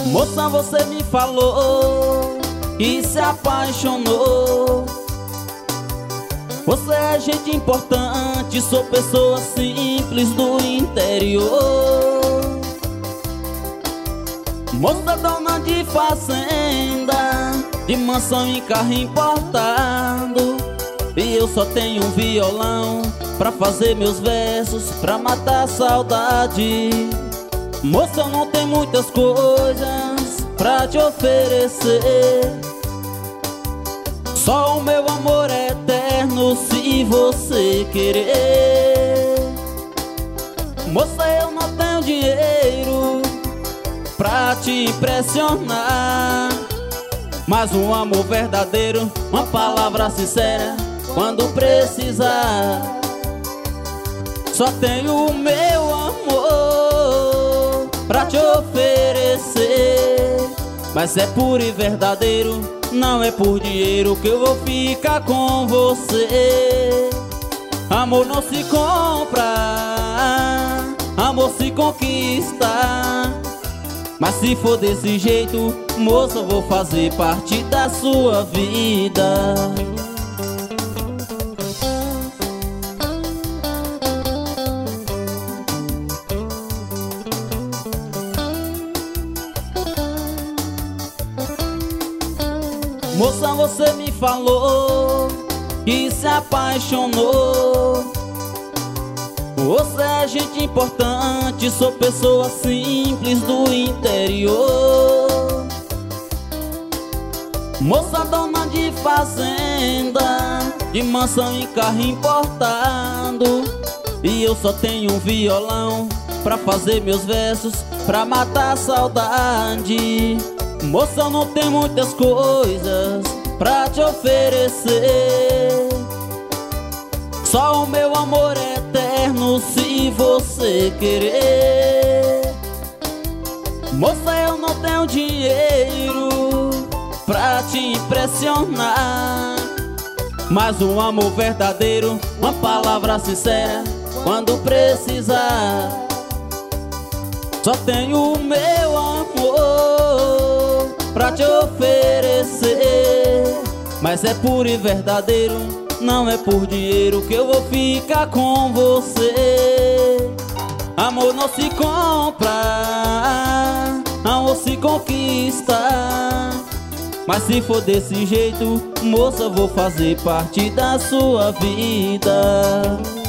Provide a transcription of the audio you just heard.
Moça, você me falou que se apaixonou. Você é gente importante, sou pessoa simples do interior. Moça, dona de fazenda, de mansão e carro importado, e eu só tenho um violão pra fazer meus versos, pra matar a saudade. Moça, eu não tenho muitas coisas pra te oferecer, só o meu amor é eterno se você querer. Moça, eu não tenho dinheiro pra te impressionar, mas um amor verdadeiro, uma palavra sincera quando precisar. Só tenho o meu amor pra te oferecer, mas é puro e verdadeiro, não é por dinheiro que eu vou ficar com você. Amor não se compra, amor se conquista, mas se for desse jeito, moça, eu vou fazer parte da sua vida. Moça, você me falou que se apaixonou. Você é gente importante, sou pessoa simples do interior. Moça, dona de fazenda, de mansão e carro importado, e eu só tenho um violão pra fazer meus versos, pra matar a saudade. Moça, eu não tenho muitas coisas pra te oferecer, só o meu amor é eterno se você querer. Moça, eu não tenho dinheiro pra te impressionar, mas um amor verdadeiro, uma palavra sincera quando precisar. Só tenho o meu amor pra te oferecer, mas é puro e verdadeiro, não é por dinheiro que eu vou ficar com você. Amor não se compra, amor se conquista, mas se for desse jeito, moça, eu vou fazer parte da sua vida.